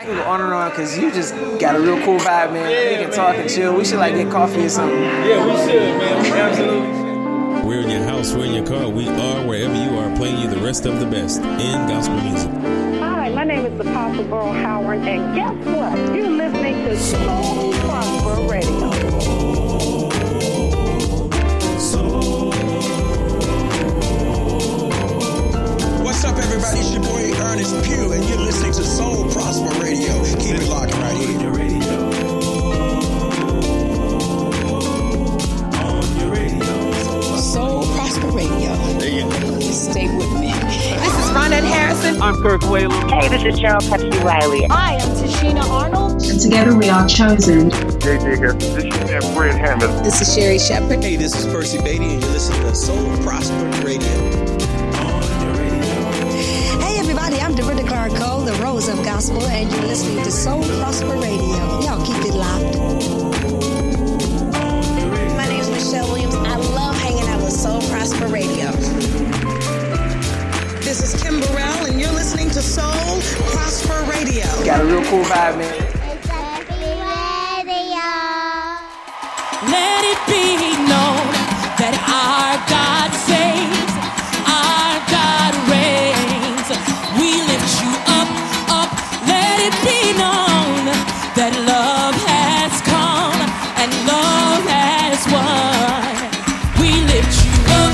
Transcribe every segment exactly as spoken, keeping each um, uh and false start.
I can go on and on because you just got a real cool vibe, man. Yeah, we can man. talk and chill. We should like get coffee or something. Yeah, we should, man. We absolutely. We're in your house, we're in your car, we are wherever you are, playing you the rest of the best in gospel music. Hi, my name is Apostle Burl Howard, and guess what? You're listening to Soul Prosper Radio. What's up, everybody? It's your boy Ernest Pugh, and you're listening to Soul Prosper Radio. Keep it locked right here. Soul Prosper Radio. There you go. Stay with me. This is Ronette Harrison. I'm Kirk Whalum. Hey, this is Cheryl Pepsi Riley. I am Tashina Arnold. And together we are chosen. J J here. This is Fred Hammond. This is Sherry Shepherd. Hey, this is Percy Beatty, and you're listening to Soul Prosper Radio. Hey, everybody, I'm Dorinda Clark Cole, the Rose of Gospel, and you're listening to Soul Prosper Radio. Y'all keep it locked. My name is Michelle Williams. I love hanging out with Soul Prosper Radio. This is Kim Burrell, and you're listening to Soul Prosper Radio. Got a real cool vibe, man. Let it be known that our God saves, our God reigns. We lift you up, up. Let it be known that love has come and love has won. We lift you up.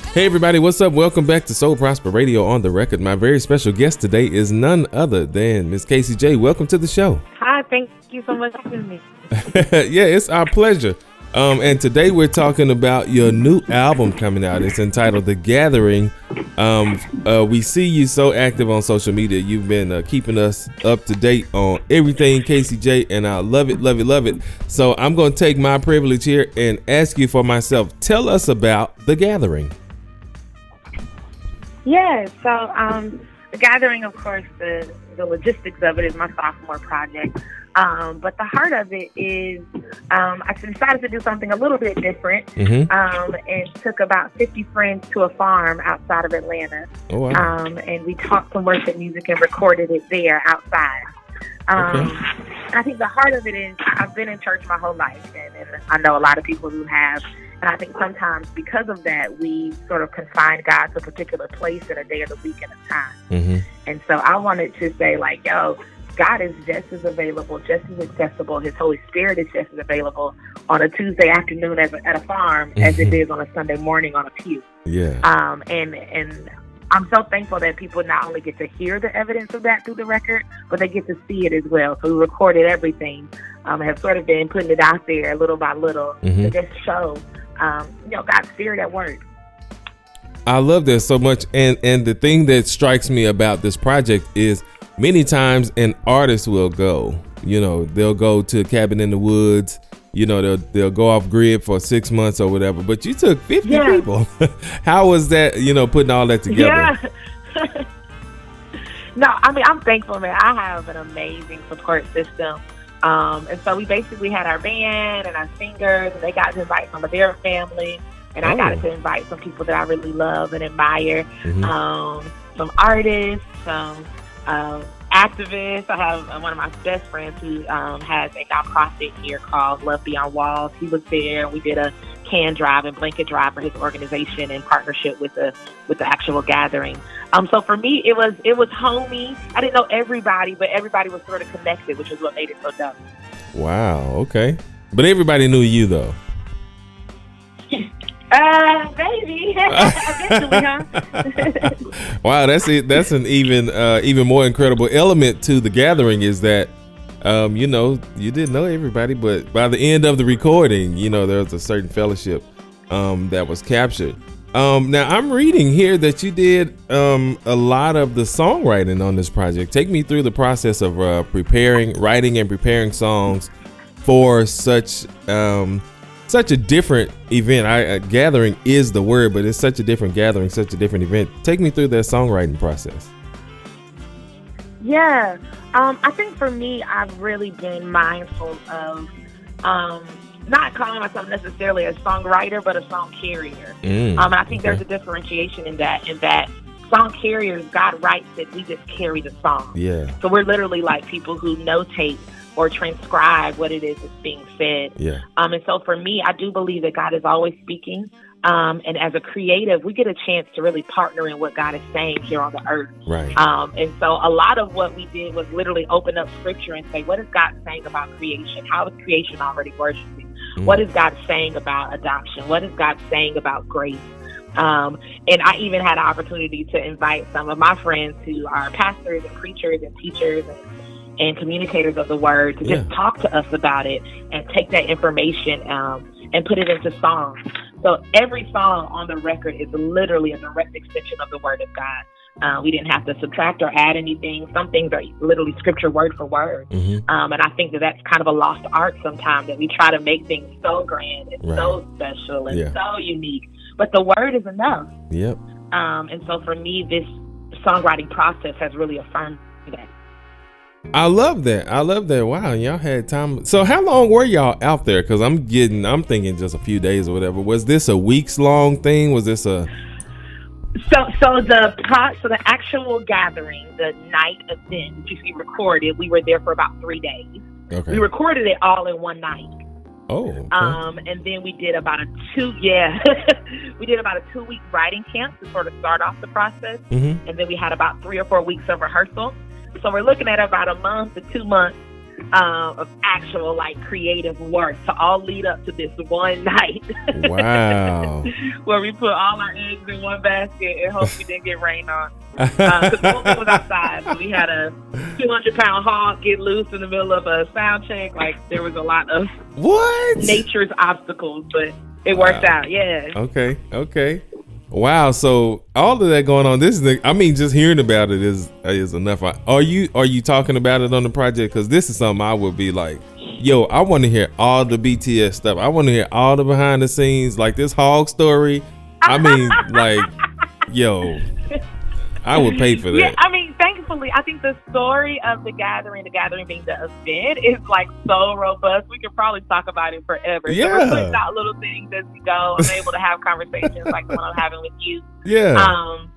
Hey everybody, what's up? Welcome back to Soul Prosper Radio on the Record. My very special guest today is none other than Miss Casey J. Welcome to the show. Hi, thank you so much for having me. Yeah, it's our pleasure. Um, and today we're talking about your new album coming out. It's entitled The Gathering. Um, uh, we see you so active on social media. You've been uh, keeping us up to date on everything Casey J, and I love it, love it, love it. So I'm going to take my privilege here and ask you for myself. Tell us about The Gathering. Yeah, so um, The Gathering, of course, the, the logistics of it is my sophomore project. Um, but the heart of it is um, I decided to do something a little bit different mm-hmm. um, and took about fifty friends to a farm outside of Atlanta. Oh, wow. um, and we taught some worship music and recorded it there outside. Um, okay. I think the heart of it is I've been in church my whole life, and, and I know a lot of people who have. And I think sometimes because of that, we sort of confine God to a particular place and a day of the week and a time. Mm-hmm. And so I wanted to say, like, yo, God is just as available, just as accessible. His Holy Spirit is just as available on a Tuesday afternoon as a, at a farm mm-hmm. as it is on a Sunday morning on a pew. Yeah. Um, and and I'm so thankful that people not only get to hear the evidence of that through the record, but they get to see it as well. So we recorded everything, um, have sort of been putting it out there little by little mm-hmm. to just show, um, you know, God's Spirit at work. I love that so much. And, and the thing that strikes me about this project is many times an artist will go, you know, they'll go to a cabin in the woods, you know, they'll they'll go off grid for six months or whatever. But you took fifty yeah. people. How was that, you know, putting all that together? Yeah. No, I mean, I'm thankful, man. I have an amazing support system. Um, and so we basically had our band and our singers, and they got to invite some of their family. And oh. I got to invite some people that I really love and admire, mm-hmm. um, some artists, some um, activists. I have uh, one of my best friends who um, has a nonprofit here called Love Beyond Walls. He was there. We did a can drive and blanket drive for his organization in partnership with the with the actual gathering. Um, so for me, it was it was homey. I didn't know everybody, but everybody was sort of connected, which is what made it so dope. Wow. Okay. But everybody knew you though. Uh, maybe. Eventually, huh? Wow, that's it. That's an even uh, even more incredible element to the gathering is that, um, you know, you didn't know everybody, but by the end of the recording, you know, there was a certain fellowship um, that was captured. Um, now, I'm reading here that you did um, a lot of the songwriting on this project. Take me through the process of uh, preparing, writing and preparing songs for such um Such a different event. I, uh, gathering is the word, but it's such a different gathering, such a different event. Take me through that songwriting process. Yeah. Um, I think for me, I've really been mindful of um, not calling myself necessarily a songwriter, but a song carrier. Mm, um, and I think okay. there's a differentiation in that, in that song carriers, God writes it, we just carry the song. Yeah. So we're literally like people who notate or transcribe what it is that's being said. Yeah. Um, and so for me, I do believe that God is always speaking. Um, and as a creative, we get a chance to really partner in what God is saying here on the earth. Right. Um, and so a lot of what we did was literally open up scripture and say, what is God saying about creation? How is creation already worshiping? Mm. What is God saying about adoption? What is God saying about grace? Um, and I even had an opportunity to invite some of my friends who are pastors and preachers and teachers and and communicators of the word to just yeah. talk to us about it and take that information um, and put it into songs. So every song on the record is literally a direct extension of the word of God. Uh, we didn't have to subtract or add anything. Some things are literally scripture word for word. Mm-hmm. Um, and I think that that's kind of a lost art sometimes, that we try to make things so grand and right. so special and yeah. so unique. But the word is enough. Yep. Um, and so for me, this songwriting process has really affirmed that. I love that. I love that. Wow, y'all had time. So how long were y'all out there? Because I'm getting, I'm thinking just a few days or whatever. Was this a weeks long thing? Was this a... So so the pot, so the actual gathering, the night event, which we recorded, we were there for about three days. Okay. We recorded it all in one night. Oh. Okay. Um, and then we did about a two, yeah, we did about a two week writing camp to sort of start off the process. Mm-hmm. And then we had about three or four weeks of rehearsal. So we're looking at about a month to two months um, of actual like creative work to all lead up to this one night. Wow. Where we put all our eggs in one basket and hope we didn't get rained on. Because uh, it was outside, so we had a two hundred pound hog get loose in the middle of a sound check. Like there was a lot of what nature's obstacles, but it worked wow. out. Yeah. Okay. Okay. Wow. So all of that going on. This is the. I mean, just hearing about it is is enough. Are you Are you talking about it on the project? Because this is something I would be like, yo, I want to hear all the B T S stuff. I want to hear all the behind the scenes, like this hog story. I mean, like, yo, I would pay for that. Yeah, I mean, thankfully, I think the story of the gathering, the gathering being the event, is like so robust. We could probably talk about it forever. Yeah. So we're putting out little things as we go. I'm able to have conversations like the one I'm having with you. Yeah. Um,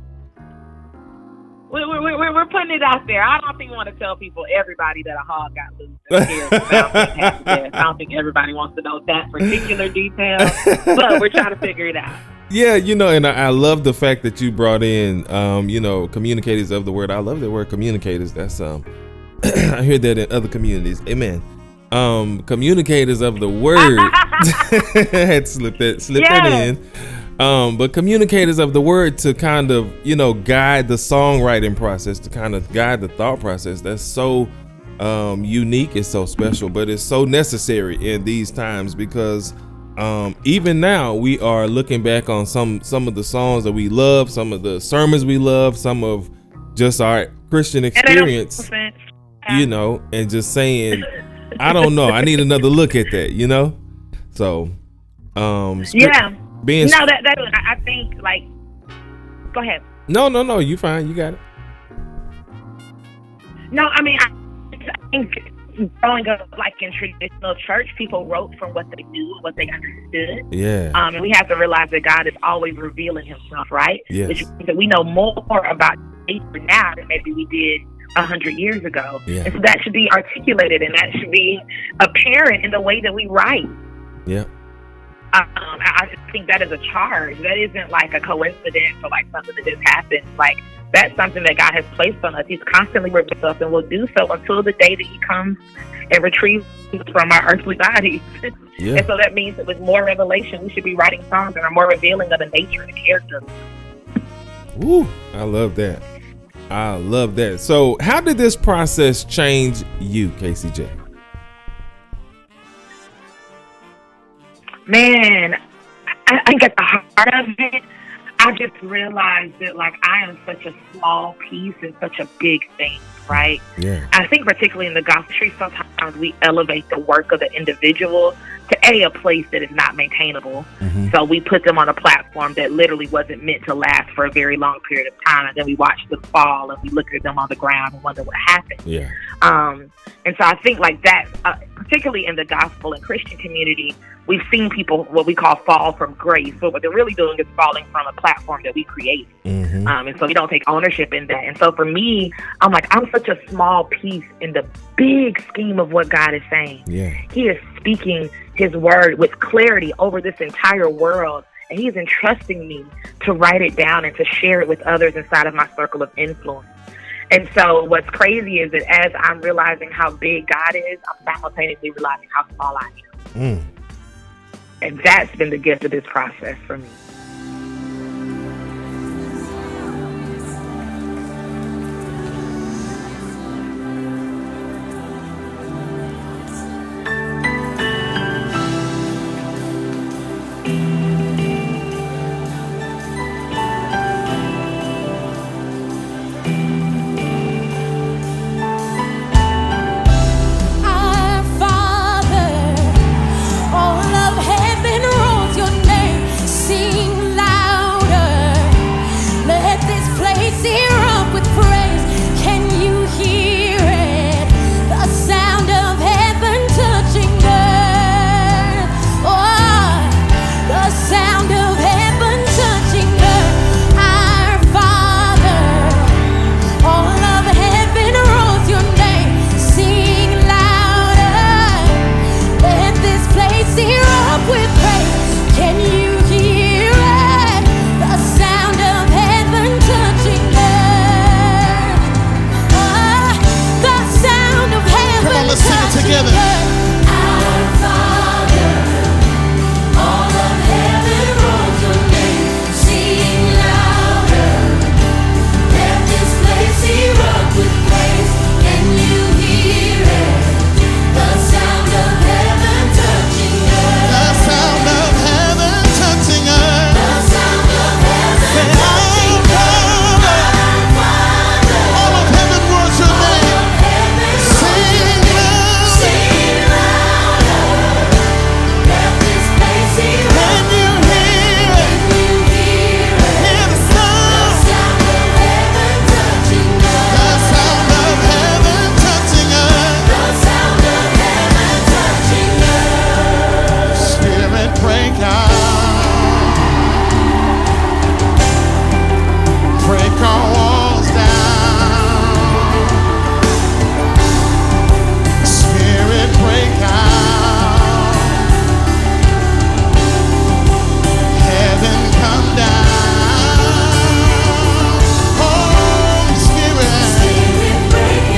we, we, we, we're putting it out there. I don't think we want to tell people, everybody, that a hog got loose. I don't think everybody wants to know that particular detail, but we're trying to figure it out. Yeah, you know, and I, I love the fact that you brought in, um, you know, communicators of the word. I love the word communicators. That's um, I hear that in other communities. Amen. Um, communicators of the word. I had to slip that, slip yes. that in. Um, but communicators of the word to kind of, you know, guide the songwriting process, to kind of guide the thought process. That's so um, unique. It's so special, but it's so necessary in these times because. Um, even now, we are looking back on some some of the songs that we love, some of the sermons we love, some of just our Christian experience, you know, and just saying, I don't know, I need another look at that, you know. So, um, yeah, being no, that that I think like, go ahead. No, no, no, you fine, you got it. No, I mean, I, I think. Growing up, like in traditional church, people wrote from what they knew, what they understood. Yeah. Um, and we have to realize that God is always revealing Himself, right? Yes. Which means that we know more about nature now than maybe we did a hundred years ago. Yeah. And so that should be articulated, and that should be apparent in the way that we write. Yeah. Um, I just think that is a charge. That isn't like a coincidence or like something that just happens. Like. That's something that God has placed on us. He's constantly revealing us and will do so until the day that He comes and retrieves us from our earthly bodies. Yeah. And so that means that with more revelation, we should be writing songs that are more revealing of the nature and the character. Woo, I love that. I love that. So how did this process change you, K C J? Man, I think at the heart of it, I just realized that, like, I am such a small piece in such a big thing, right? Yeah. I think particularly in the gospel, sometimes we elevate the work of the individual to a, a place that is not maintainable. Mm-hmm. So we put them on a platform that literally wasn't meant to last for a very long period of time. And then we watch them fall and we look at them on the ground and wonder what happened. Yeah. Um, and so I think like that, uh, particularly in the gospel and Christian community, we've seen people, what we call fall from grace. But what they're really doing is falling from a platform that we created. Mm-hmm. Um, and so we don't take ownership in that. And so for me, I'm like, I'm such a small piece in the big scheme of what God is saying. Yeah. He is speaking His word with clarity over this entire world. And He's entrusting me to write it down and to share it with others inside of my circle of influence. And so what's crazy is that as I'm realizing how big God is, I'm simultaneously realizing how small I am. Mm. And that's been the gift of this process for me. Sing together. Our Father, all of heaven rolls your name. Sing louder, let this place erupt with praise. Can you hear it? The sound of heaven touching earth. The sound of heaven touching earth. The sound of heaven Say, touching Our earth. Father, all of heaven rolls your name. Sing loud. Sing louder, let this place erupt. Can you hear it? Can you hear it? Hear the The sound. sound of heaven touching earth. The sound of heaven touching earth. The sound of heaven touching earth. Spirit break out. Break our walls down. Spirit break out. Heaven come down. Holy Spirit. Spirit break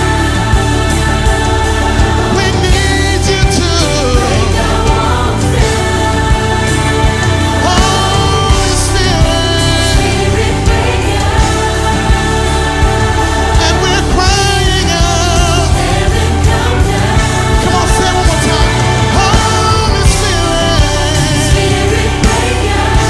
out. We need you to. Break our walls down. Holy Spirit. Spirit break out. And we're crying out. Heaven come down. Come on, say it one more time. Holy Spirit. Spirit break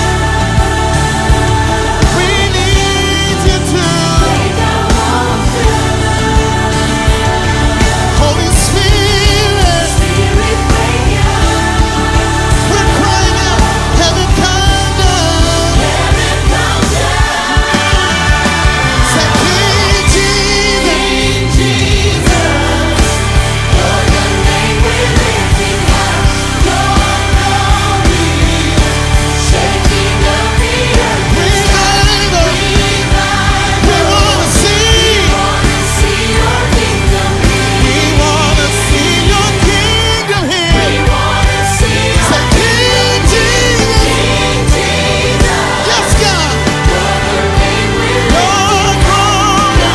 out. We need you to. Break our walls down. Holy Spirit. Spirit break out. We're crying out. Heaven come down. Heaven come down. Say, King Jesus. King Jesus, for your name we're lifting high. Your glory, shaking up the earth. Revival. We wanna see. Wanna see your kingdom here. We wanna see your kingdom We here. wanna see your Say, King Jesus. King Jesus, Yes, God. for your name we're Your glory.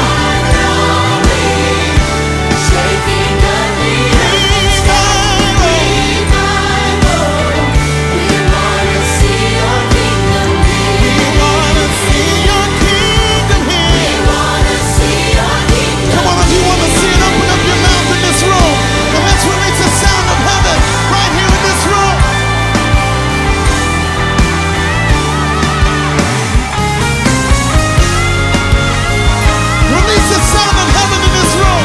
shaking up the earth. Revival. We wanna see your kingdom We here. wanna see your kingdom We here. wanna see your kingdom. Come on, if you want to see it, open up your mouth in this room. And let's release the sound of heaven right here in this room. Release the sound of heaven in this room.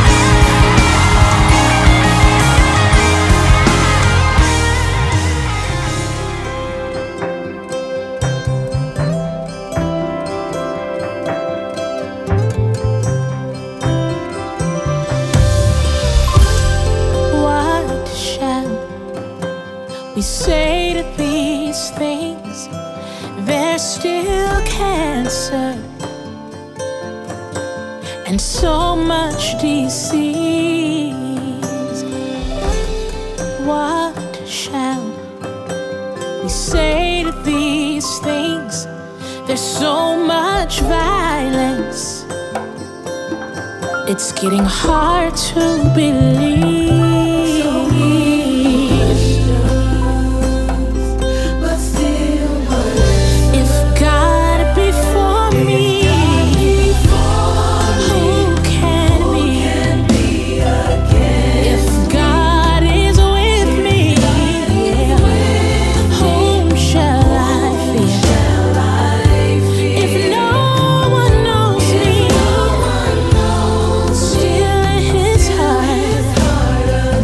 What shall we say to these things? There's still cancer and so much disease. What shall we say to these things? There's so much violence. It's getting hard to believe. But still, if God be for me, who can be against? If God is with me, whom shall I fear? If no one knows me, still in His heart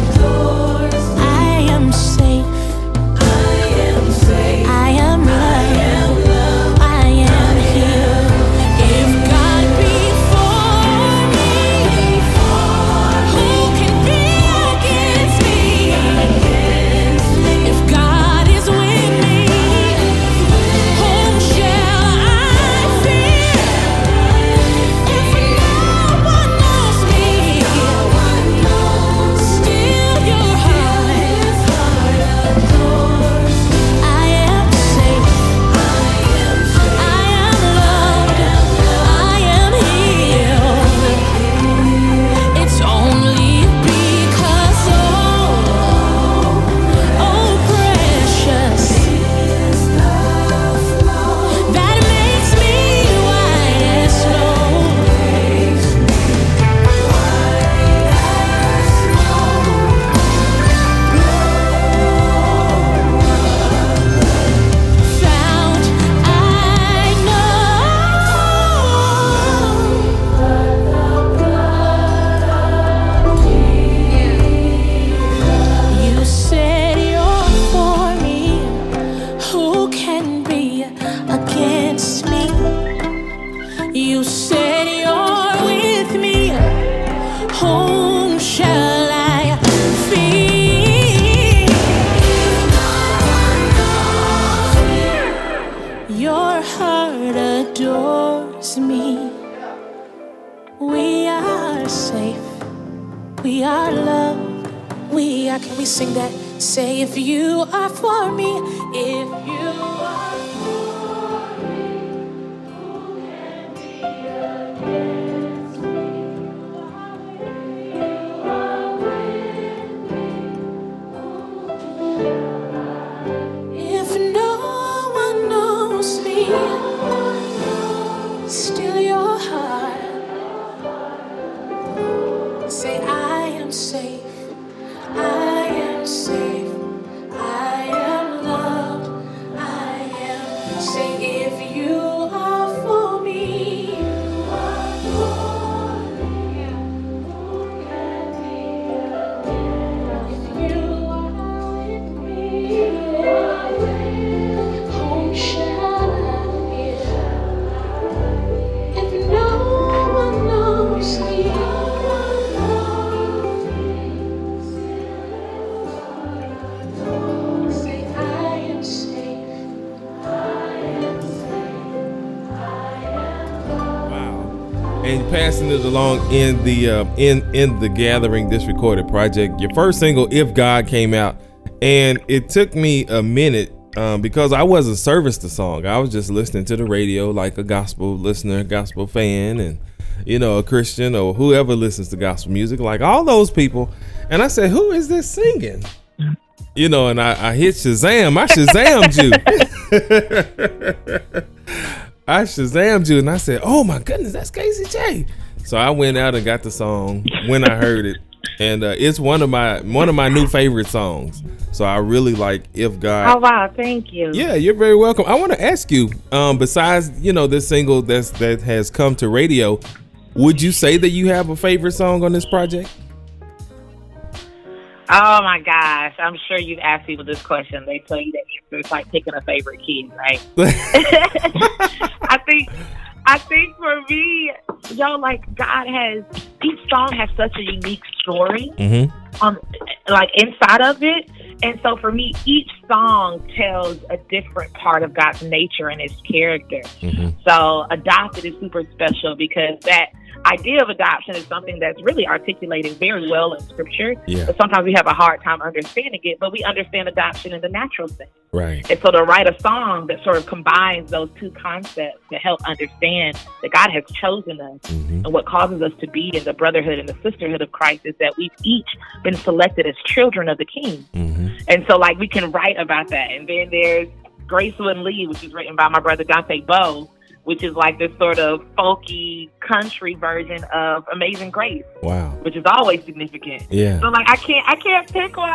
love. We are, can we sing that? Say if you are for me, if you are for me, who can be against me? You are with me. If no one knows me, still your heart. Say I am safe. I am safe, I am loved, I am. Say if you are for me, you are for me, who can be against? If you are with me, you are with me, whom shall I fear? If no one knows me, and passing it along in the uh, in in the Gathering, this recorded project. Your first single, If God, came out, and it took me a minute um, because I wasn't serviced the song. I was just listening to the radio like a gospel listener, gospel fan, and you know, a Christian or whoever listens to gospel music, like all those people. And I said, "Who is this singing?" You know, and I, I hit Shazam. I Shazammed you. I Shazammed you, and I said, "Oh my goodness, that's Casey J." So I went out and got the song when I heard it, and uh, it's one of my one of my new favorite songs. So I really like If God. Oh wow, thank you. Yeah, you're very welcome. I want to ask you, um, besides you know this single that's that has come to radio, would you say that you have a favorite song on this project? Oh my gosh, I'm sure you've asked people this question. They tell you the answer. It's like picking a favorite kid, right? I think, I think for me, yo, like God has, each song has such a unique story, mm-hmm. um, like inside of it. And so for me, each song tells a different part of God's nature and his character. Mm-hmm. So Adopted is super special because that idea of adoption is something that's really articulated very well in scripture. Yeah. But sometimes we have a hard time understanding it, but we understand adoption in the natural sense. Right. And so to write a song that sort of combines those two concepts to help understand that God has chosen us, mm-hmm. and what causes us to be in the brotherhood and the sisterhood of Christ is that we've each been selected as children of the King. Mm-hmm. And so like we can write about that. And then there's Graceland Lee, which is written by my brother Dante Bowe, which is like this sort of folky country version of Amazing Grace. Wow. Which is always significant. Yeah. So like I can't I can't pick one.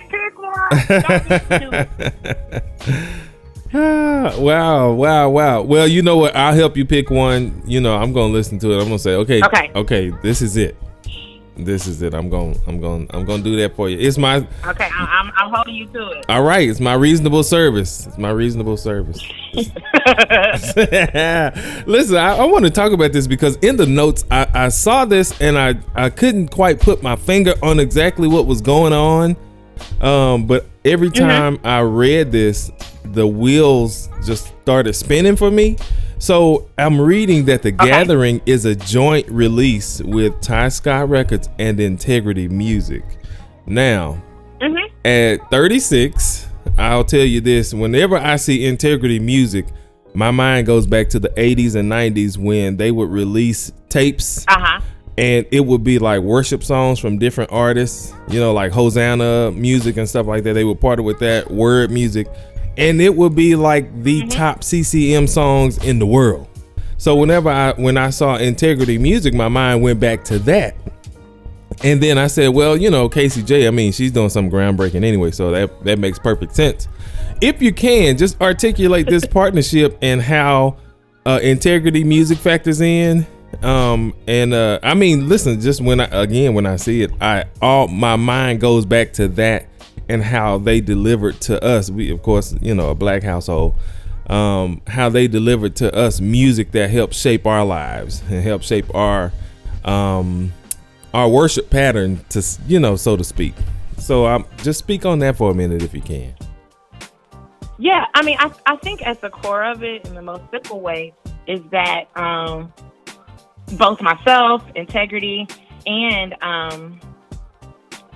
I can't pick one. ah, wow, wow, wow. Well, you know what? I'll help you pick one. You know, I'm gonna listen to it. I'm gonna say, okay, okay, okay, this is it. This is it. I'm going. I'm going. I'm going to do that for you. It's my. Okay, I'm. I'm holding you to it. All right. It's my reasonable service. It's my reasonable service. Listen, I, I want to talk about this because in the notes I, I saw this and I I couldn't quite put my finger on exactly what was going on. Um, but every time mm-hmm. I read this, the wheels just started spinning for me. So I'm reading that the okay. Gathering is a joint release with Ty Scott Records and Integrity Music. Now, mm-hmm. at thirty-six, I'll tell you this: whenever I see Integrity Music, my mind goes back to the eighties and nineties when they would release tapes, uh-huh. and it would be like worship songs from different artists, you know, like Hosanna music and stuff like that. They would partner with that, word music. And it would be like the mm-hmm. top C C M songs in the world. So whenever I when I saw Integrity Music, my mind went back to that. And then I said, well, you know, Casey J, I mean, she's doing something groundbreaking anyway, so that that makes perfect sense. If you can, just articulate this partnership and how uh, Integrity Music factors in. Um, and uh, I mean, listen, just when I again when I see it, I all my mind goes back to that. And how they delivered to us, we of course, you know, a black household, um, how they delivered to us music that helped shape our lives and help shape our um, our worship pattern, to you know, so to speak. So um, just speak on that for a minute if you can. Yeah, I mean, I I think at the core of it, in the most simple way, is that um, both myself, Integrity, and um,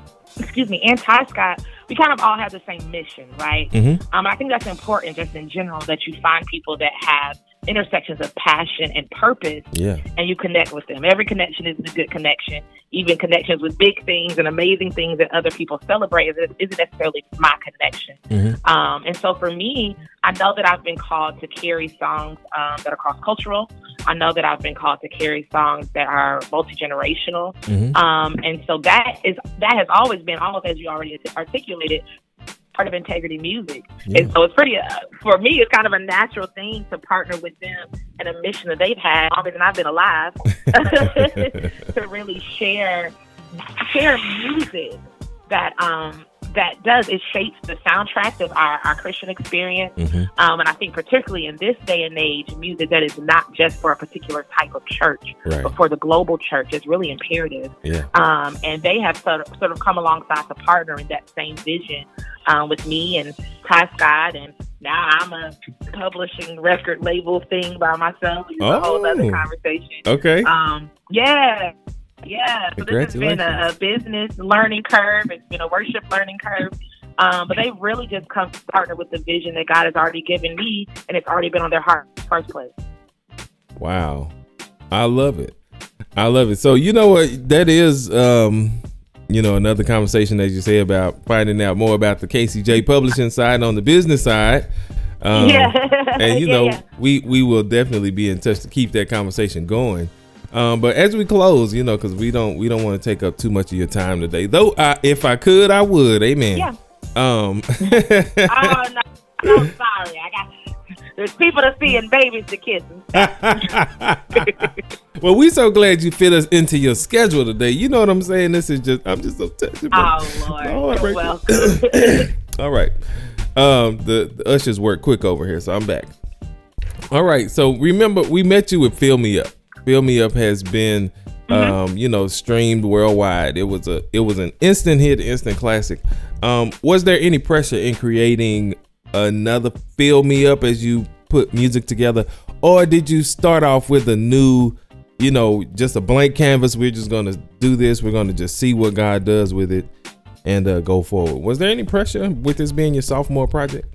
excuse me, and Ty Scott, we kind of all have the same mission, right? Mm-hmm. Um, I think that's important just in general, that you find people that have intersections of passion and purpose, yeah, and you connect with them. Every connection is a good connection. Even connections with big things and amazing things that other people celebrate isn't necessarily my connection. Mm-hmm. Um, and so for me, I know that I've been called to carry songs um, that are cross-cultural. I know that I've been called to carry songs that are multi-generational. Mm-hmm. Um, and so that is that has always been, almost as you already articulated, part of Integrity Music. Yeah. And so it's pretty, uh, for me, it's kind of a natural thing to partner with them and a mission that they've had, longer than I've been alive, to really share share music that um that does, it shapes the soundtrack of our, our Christian experience. Mm-hmm. Um, and I think particularly in this day and age, music that is not just for a particular type of church, right, but for the global church is really imperative. Yeah. Um, and they have sort of, sort of come alongside to partner in that same vision um, with me and Ty Scott. And now I'm a publishing record label thing by myself, which is oh. a whole other conversation. Okay. Um, yeah. Yeah, so this has been a, a business learning curve. It's been a worship learning curve. Um, but they really just come to partner with the vision that God has already given me, and it's already been on their heart in the first place. Wow. I love it. I love it. So, you know what? That is, um, you know, another conversation, as you say, about finding out more about the K C J publishing side on the business side. Um, yeah. And, you yeah, know, yeah. we, we will definitely be in touch to keep that conversation going. Um, but as we close, you know, because we don't we don't want to take up too much of your time today. Though, I, if I could, I would. Amen. Yeah. Um. oh no, no, sorry. I got there's people to see and babies to kiss. Well, we so glad you fit us into your schedule today. You know what I'm saying? This is just I'm just so touched. Oh Lord, Lord you're welcome. All right. Um, the, the ushers work quick over here, so I'm back. All right. So remember, we met you with Fill Me Up. Fill Me Up has been, um, mm-hmm. you know, streamed worldwide. It was a, it was an instant hit, instant classic. Um, was there any pressure in creating another Fill Me Up as you put music together, or did you start off with a new, you know, just a blank canvas? We're just gonna do this. We're gonna just see what God does with it, and uh, go forward. Was there any pressure with this being your sophomore project?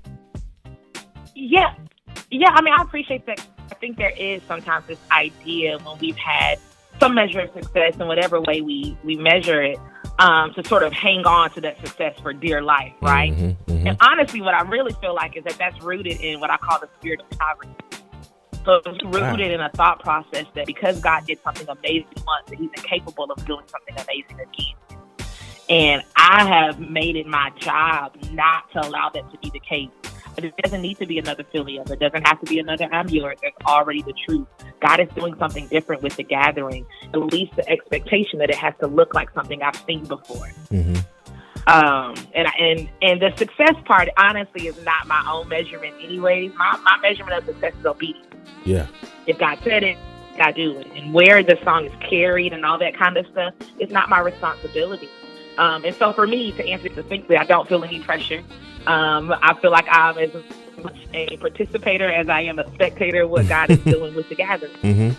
Yeah, yeah. I mean, I appreciate that. I think there is sometimes this idea when we've had some measure of success in whatever way we, we measure it, um, to sort of hang on to that success for dear life, right? Mm-hmm, mm-hmm. And honestly, what I really feel like is that that's rooted in what I call the spirit of poverty. So it's rooted wow. in a thought process that because God did something amazing once, that he's incapable of doing something amazing again. And I have made it my job not to allow that to be the case. But it doesn't need to be another Fill Me Up. It doesn't have to be another I'm Yours. That's already the truth. God is doing something different with the gathering. At least the expectation that it has to look like something I've seen before. Mm-hmm. Um, and, and and the success part, honestly, is not my own measurement anyways. My, my measurement of success is obedience. Yeah. If God said it, I do it. And where the song is carried and all that kind of stuff, it's not my responsibility. Um, and so for me, to answer succinctly, I don't feel any pressure. Um, I feel like I'm as much a participator as I am a spectator of what God is doing with the gathering.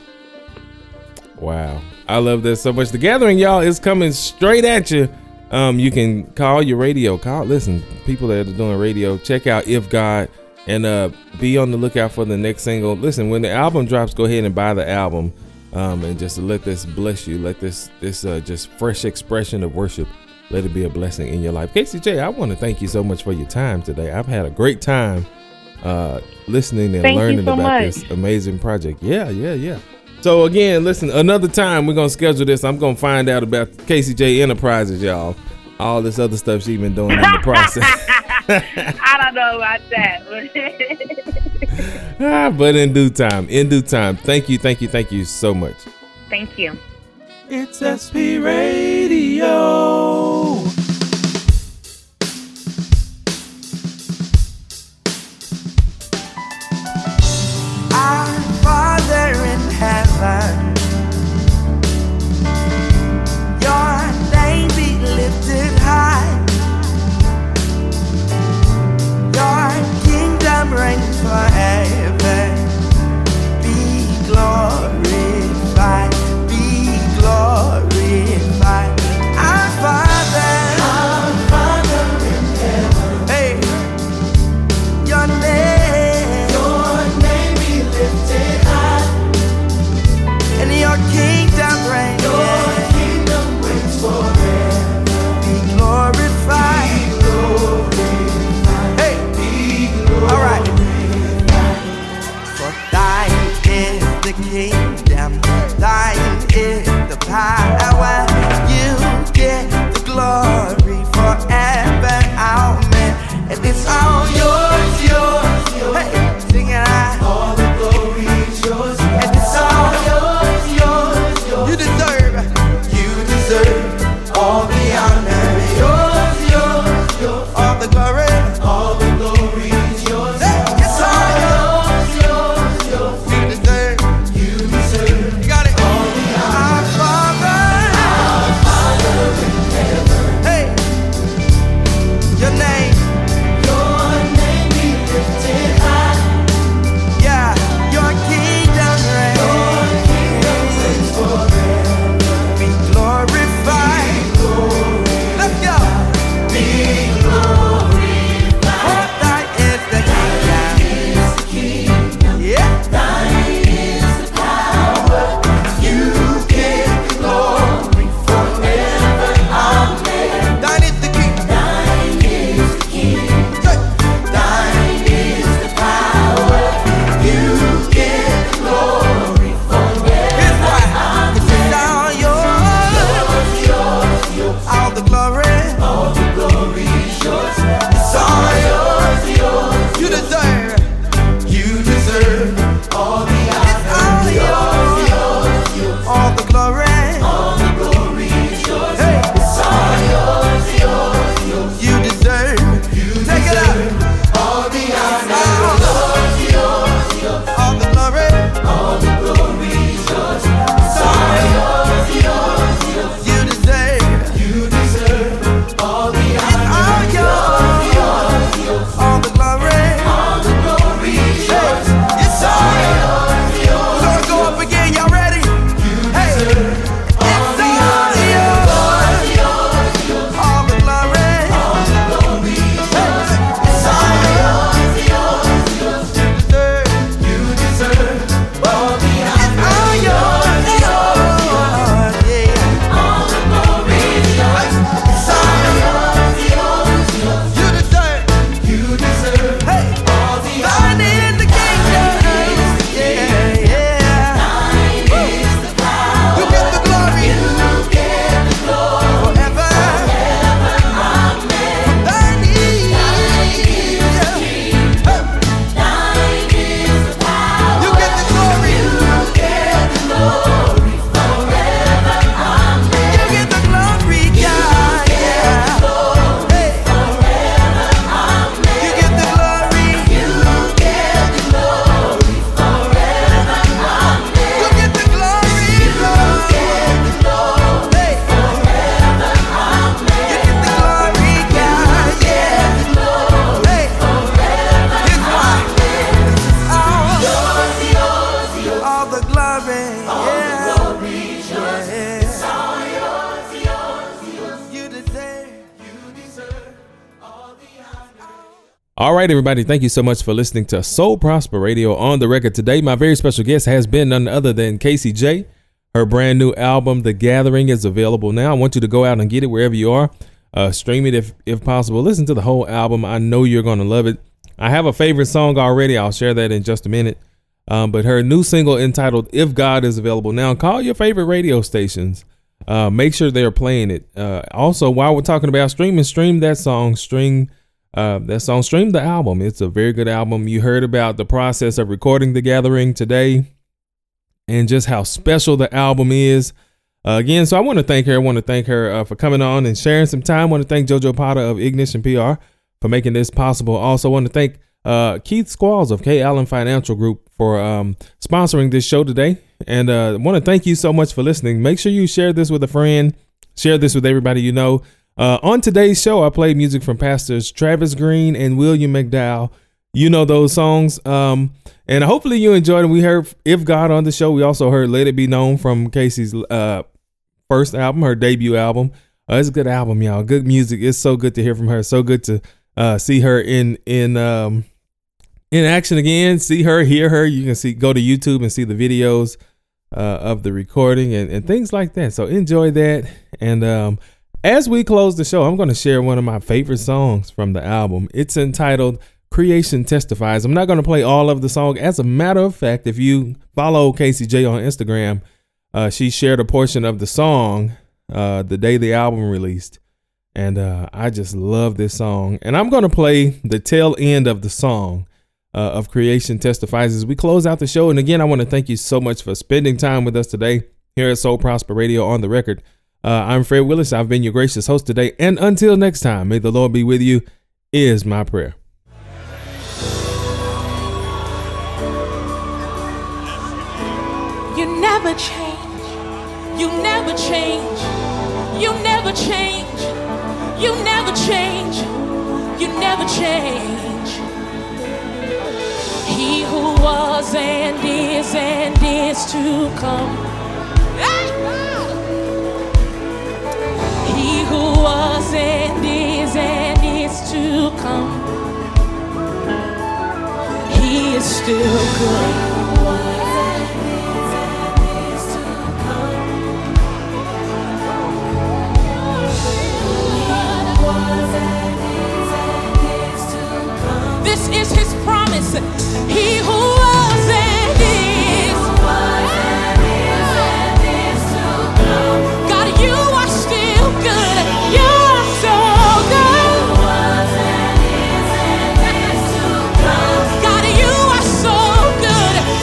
Mm-hmm. Wow. I love that so much. The gathering, y'all, is coming straight at you. Um, you can call your radio. Call, listen, people that are doing radio, check out If God, and uh, be on the lookout for the next single. Listen, when the album drops, go ahead and buy the album, um, and just let this bless you. Let this this uh, just fresh expression of worship, let it be a blessing in your life. K C J, I want to thank you so much for your time today. I've had a great time uh, listening and thank learning so about much. this amazing project. Yeah, yeah, yeah. So again, listen, another time we're going to schedule this. I'm going to find out about K C J Enterprises, y'all. All this other stuff she's been doing in the process. I don't know about that. ah, but in due time, in due time. Thank you, thank you, thank you so much. Thank you. It's S P Radio. Our Father in heaven, your name be lifted high. Your kingdom reigns forever. Be glorified, be glorified. Our Father All right, everybody. Thank you so much for listening to Soul Prosper Radio on the record today. My very special guest has been none other than Casey J. Her brand new album, The Gathering, is available now. I want you to go out and get it wherever you are. Uh, stream it if, if possible. Listen to the whole album. I know you're going to love it. I have a favorite song already. I'll share that in just a minute. Um, but her new single entitled If God is available now. Call your favorite radio stations. Uh, make sure they're playing it. Uh, also, while we're talking about streaming, stream that song. Stream uh, that song. Stream the album. It's a very good album. You heard about the process of recording The Gathering today and just how special the album is. Uh, again, so I want to thank her. I want to thank her uh, for coming on and sharing some time. I want to thank JoJo Potter of Ignition P R for making this possible. Also want to thank uh, Keith Squalls of K. Allen Financial Group for um, sponsoring this show today. And I uh, want to thank you so much for listening. Make sure you share this with a friend. Share this with everybody you know. Uh, on today's show, I played music from Pastors Travis Green and William McDowell. You know those songs. Um, and hopefully you enjoyed them. We heard If God on the show. We also heard Let It Be Known from Casey's uh, first album, her debut album. Uh, it's a good album, y'all. Good music. It's so good to hear from her. So good to uh, see her in in um, in action again. See her, hear her. You can see, go to YouTube and see the videos uh, of the recording and, and things like that. So enjoy that. And um, as we close the show, I'm going to share one of my favorite songs from the album. It's entitled Creation Testifies. I'm not going to play all of the song. As a matter of fact, if you follow Casey J on Instagram, uh, she shared a portion of the song uh, the day the album released. And uh, I just love this song. And I'm going to play the tail end of the song uh, of Creation Testifies as we close out the show. And again, I want to thank you so much for spending time with us today here at Soul Prosper Radio on the record. Uh, I'm Fred Willis. I've been your gracious host today. And until next time, may the Lord be with you is my prayer. You never change. You never change. You never change. You never change. You never change. He who was and is and is to come. He who was and is and is to come. He is still good. This is his promise. He who was and is. God, you are still good. You're so good. God, you are so good.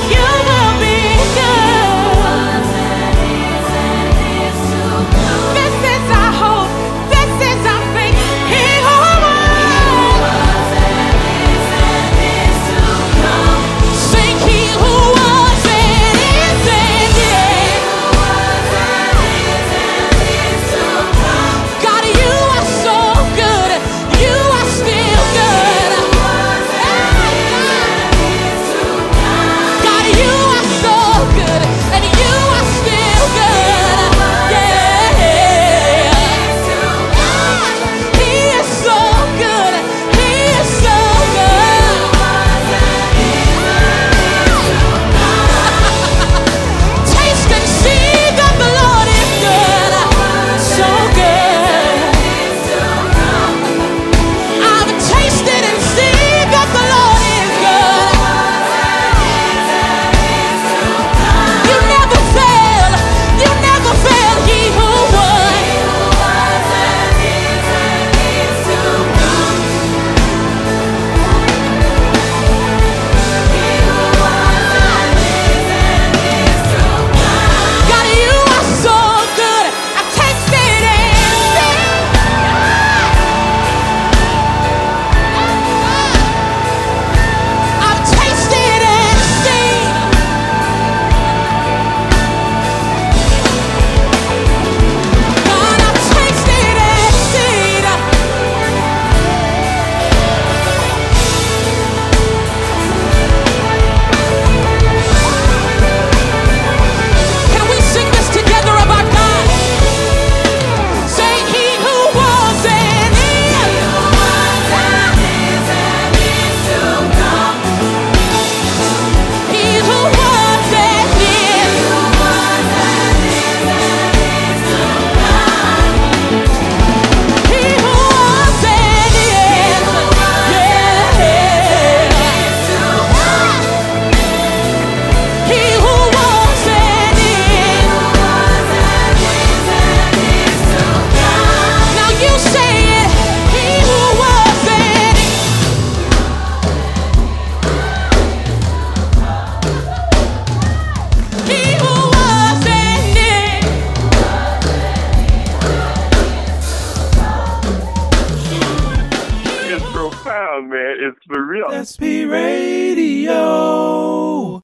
Radio.